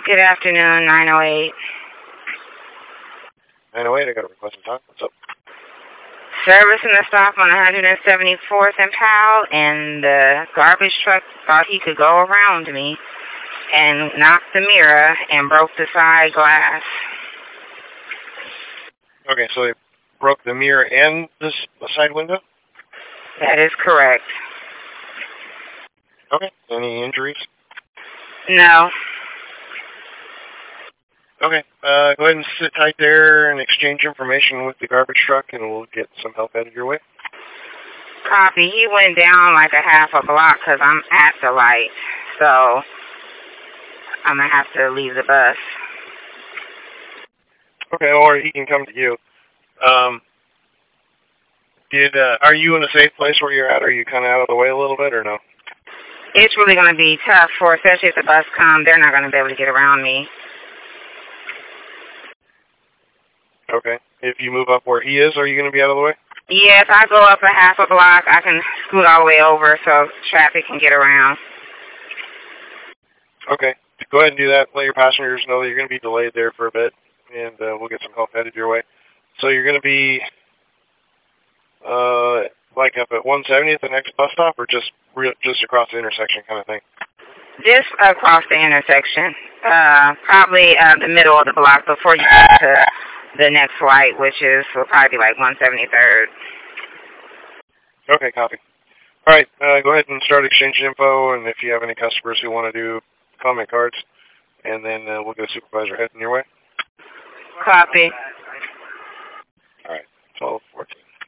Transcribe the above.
Good afternoon, 908. 908, I got a request to talk. What's up? Service in the stop on 174th and Powell, and the garbage truck thought he could go around me and knocked the mirror and broke the side glass. Okay, so they broke the mirror and the side window? That is correct. Okay. Any injuries? No. Okay. Go ahead and sit tight there and exchange information with the garbage truck, and we'll get some help headed your way. Copy. He went down like a half a block because I'm at the light, so I'm going to have to leave the bus. Okay, or he can come to you. Are you in a safe place where you're at? Are you kind of out of the way a little bit, or no? It's really going to be tough especially if the bus comes. They're not going to be able to get around me. Okay. If you move up where he is, are you going to be out of the way? Yeah, if I go up a half a block, I can scoot all the way over so traffic can get around. Okay. Go ahead and do that. Let your passengers know that you're going to be delayed there for a bit, and we'll get some help headed your way. So you're going to be like up at 170 at the next bus stop, or just across the intersection kind of thing? Just across the intersection. Probably the middle of the block before you get to the next light, which will probably be like 173rd. Okay, copy. All right, go ahead and start exchanging info, and if you have any customers who want to do comment cards, and then we'll get a supervisor heading your way. Copy. All right, 12:14.